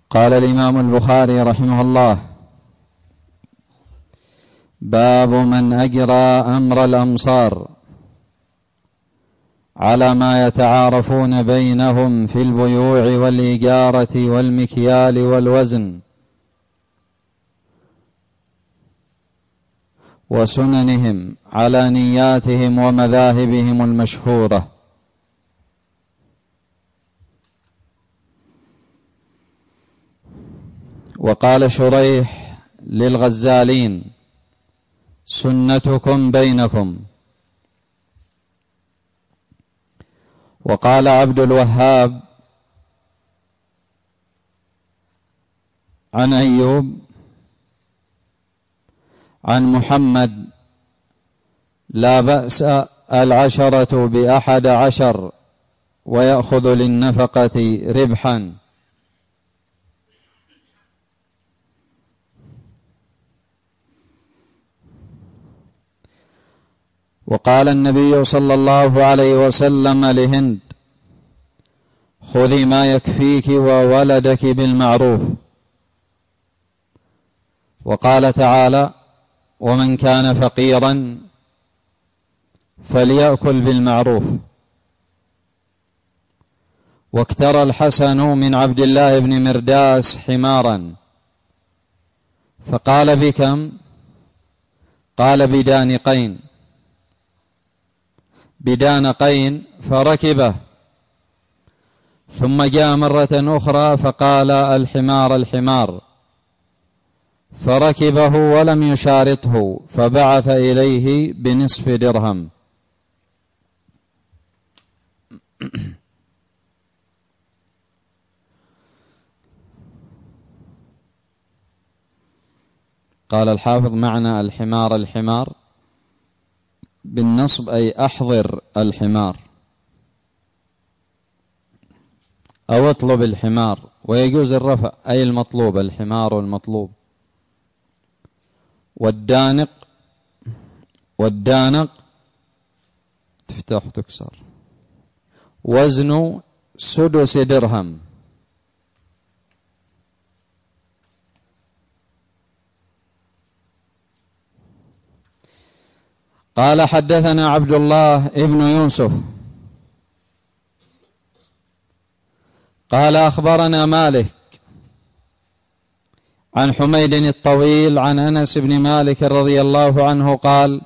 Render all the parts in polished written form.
قال الإمام البخاري رحمه الله: باب من أجرى أمر الأمصار على ما يتعارفون بينهم في البيوع والإجارة والمكيال والوزن وسننهم على نياتهم ومذاهبهم المشهورة. وقال شريح للغزالين: سنتكم بينكم. وقال عبد الوهاب عن أيوب عن محمد: لا بأس 10 ب11 ويأخذ للنفقة ربحا. وقال النبي صلى الله عليه وسلم لهند: خذي ما يكفيك وولدك بالمعروف. وقال تعالى: ومن كان فقيرا فليأكل بالمعروف. واكترى الحسن من عبد الله بن مرداس حمارا فقال: بكم؟ قال: بدانقين، فركبه. ثم جاء مرة أخرى فقال: الحمار، فركبه ولم يشارطه، فبعث إليه بنصف درهم. قال الحافظ: معنى الحمار بالنصب أي أحضر الحمار أو اطلب الحمار، ويجوز الرفع أي المطلوب، الحمار المطلوب. والدانق تفتح تكسر، وزن 6 درهم. قال: حدثنا عبد الله ابن يوسف قال: أخبرنا مالك عن حميد الطويل عن أنس بن مالك رضي الله عنه قال: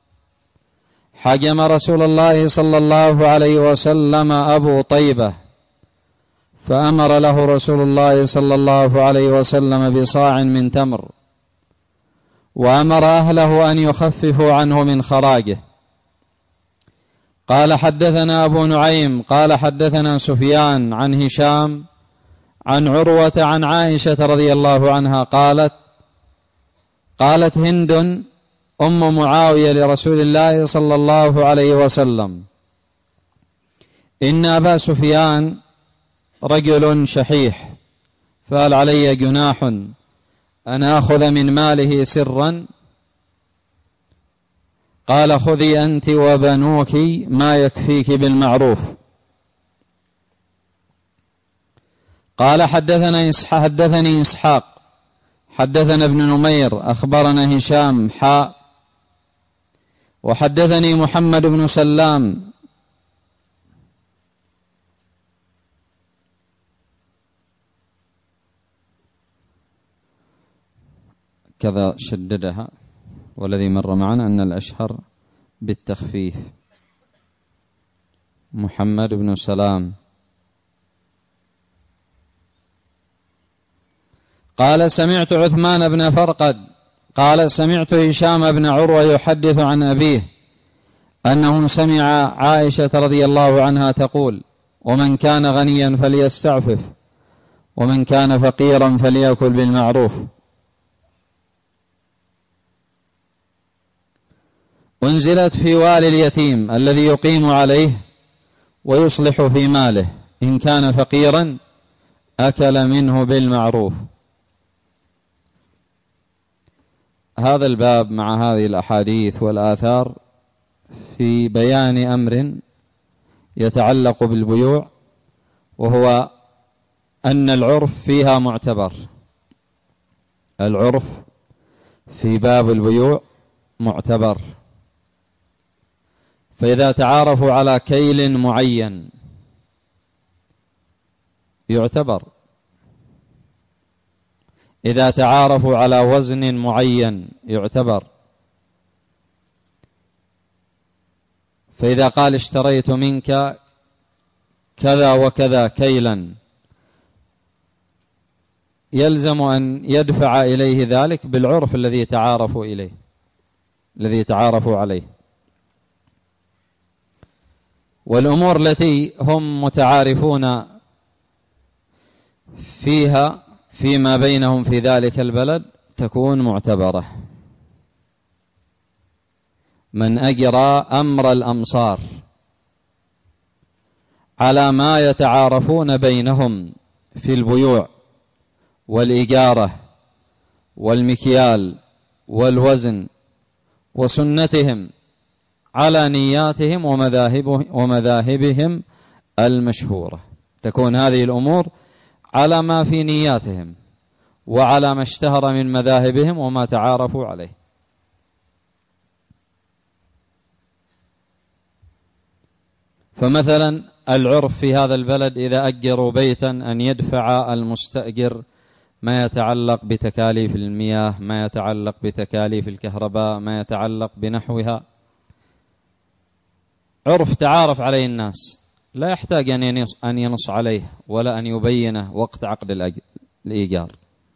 حجم رسول الله صلى الله عليه وسلم أبو طيبة، فأمر له رسول الله صلى الله عليه وسلم بصاع من تمر، وأمر أهله أن يخففوا عنه من خراجه. قال: حدثنا أبو نعيم قال: حدثنا سفيان عن هشام عن عروة عن عائشة رضي الله عنها قالت هند أم معاوية لرسول الله صلى الله عليه وسلم: إن أبا سفيان رجل شحيح، فهل علي جناح أن أخذ من ماله سرا؟ قال: خذي أنت وبنوك ما يكفيك بالمعروف. قال: حدثني إسحاق حدثنا ابن نمير أخبرنا هشام وحدثني محمد بن سلام كذا شددها، والذي مر معنا أن الأشهر بالتخفيف. محمد بن سلام قال: سمعت عثمان بن فرقد قال: سمعت هشام بن عروة يحدث عن أبيه أنه سمع عائشة رضي الله عنها تقول: ومن كان غنيا فليستعفف، ومن كان فقيرا فليأكل بالمعروف. أنزلت في والي اليتيم الذي يقيم عليه ويصلح في ماله، إن كان فقيرا أكل منه بالمعروف. هذا الباب مع هذه الأحاديث والآثار في بيان أمر يتعلق بالبيوع، وهو أن العرف فيها معتبر. العرف في باب البيوع معتبر، فإذا تعارفوا على كيل معين يعتبر، إذا تعارفوا على وزن معين يعتبر. فإذا قال اشتريت منك كذا وكذا كيلا، يلزم أن يدفع إليه ذلك بالعرف الذي تعارفوا إليه، الذي تعارفوا عليه. والأمور التي هم متعارفون فيها فيما بينهم في ذلك البلد تكون معتبرة. من أجرى أمر الأمصار على ما يتعارفون بينهم في البيوع والإجارة والمكيال والوزن وسنتهم على نياتهم ومذاهبهم المشهورة، تكون هذه الأمور على ما في نياتهم وعلى ما اشتهر من مذاهبهم وما تعارفوا عليه. فمثلا العرف في هذا البلد إذا أجروا بيتا أن يدفع المستأجر ما يتعلق بتكاليف المياه، ما يتعلق بتكاليف الكهرباء، ما يتعلق بنحوها، عرف تعارف عليه الناس، لا يحتاج أن ينص عليه ولا أن يبينه وقت عقد الإيجار.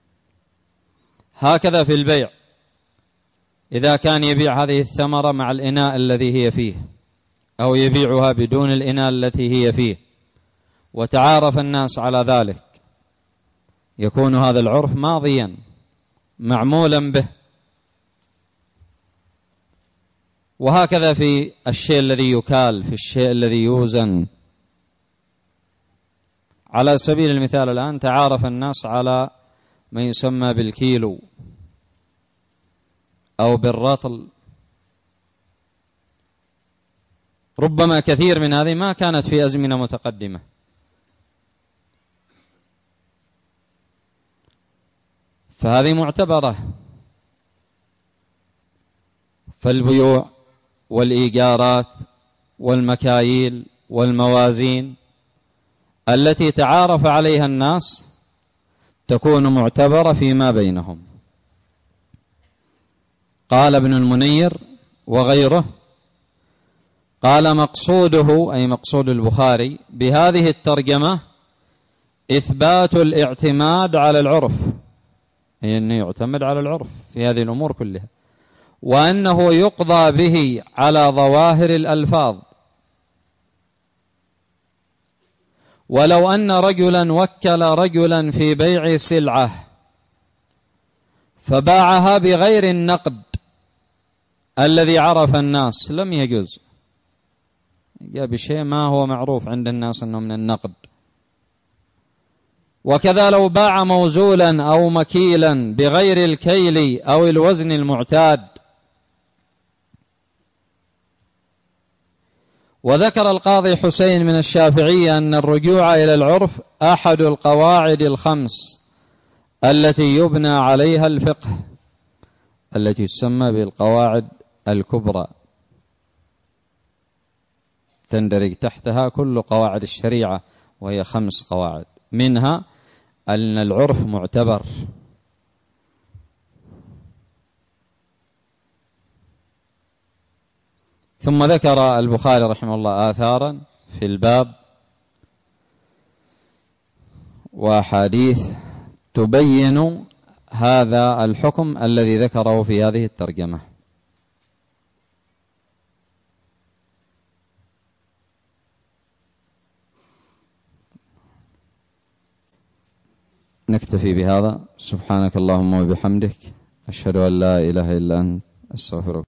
هكذا في البيع، إذا كان يبيع هذه الثمرة مع الإناء الذي هي فيه أو يبيعها بدون الإناء التي هي فيه وتعارف الناس على ذلك، يكون هذا العرف ماضيا معمولا به. وهكذا في الشيء الذي يكال، في الشيء الذي يوزن. على سبيل المثال الآن تعارف الناس على ما يسمى بالكيلو أو بالرطل، ربما كثير من هذه ما كانت في أزمنة متقدمة، فهذه معتبرة. فالبيوع والإيجارات والمكاييل والموازين التي تعارف عليها الناس تكون معتبرة فيما بينهم. قال ابن المنير وغيره، قال مقصوده أي مقصود البخاري بهذه الترجمة إثبات الاعتماد على العرف، أي أنه يعتمد على العرف في هذه الأمور كلها، وأنه يقضى به على ظواهر الألفاظ. ولو أن رجلا وكل رجلا في بيع سلعة فباعها بغير النقد الذي عرف الناس لم يجوز، جاء بشيء ما هو معروف عند الناس أنه من النقد. وكذا لو باع موزولا أو مكيلا بغير الكيل أو الوزن المعتاد. وذكر القاضي حسين من الشافعية أن الرجوع إلى العرف أحد القواعد الخمس التي يبنى عليها الفقه، التي تسمى بالقواعد الكبرى، تندرج تحتها كل قواعد الشريعة، وهي 5 قواعد، منها أن العرف معتبر. ثم ذكر البخاري رحمه الله آثارا في الباب وحديث تبين هذا الحكم الذي ذكره في هذه الترجمة. نكتفي بهذا. سبحانك اللهم وبحمدك، أشهد أن لا إله إلا أنت، أستغفرك.